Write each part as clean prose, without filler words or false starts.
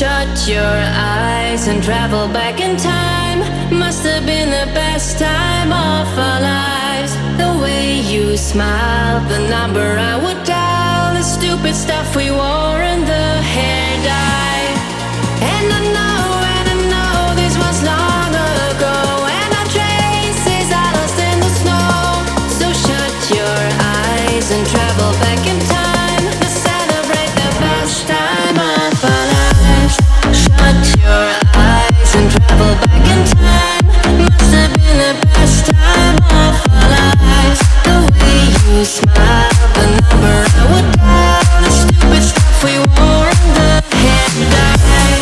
Shut your eyes and travel back in time. Must have been the best time of our lives. The way you smiled, the number I would dial, the stupid stuff we wore and the hair dye. And I know this was long ago, and our traces are lost in the snow. So shut your eyes and travel back in time to celebrate the best time of our lives. Shut your eyes and travel back in time. Must have been the best time of our lives. The way you smile, the number I would dial, the stupid stuff we wore and the hair dye.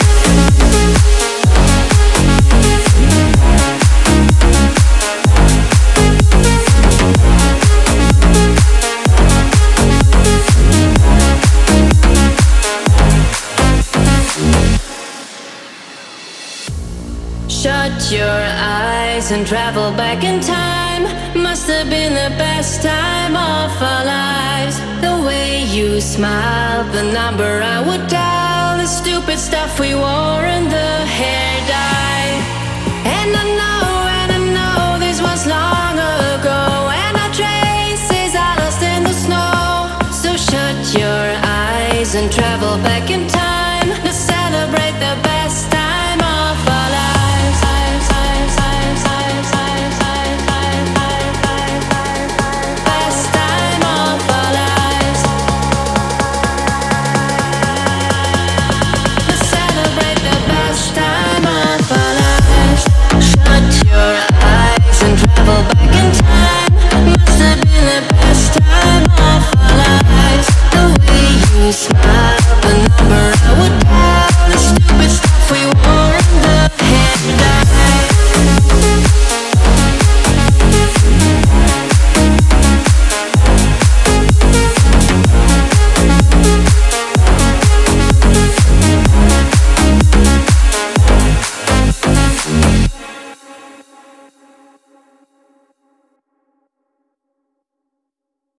Shut your eyes and travel back in time. Must have been the best time of our lives. The way you smiled, the number I would dial, the stupid stuff we wore and the hair dye. And I know this was long ago, and our traces are lost in the snow. So shut your eyes and travel back in time to celebrate the best time of our lives. Best time of our lives. To celebrate the best time of our lives. Shut your eyes and travel back in time. Must have been the best time of our lives. The way you smile.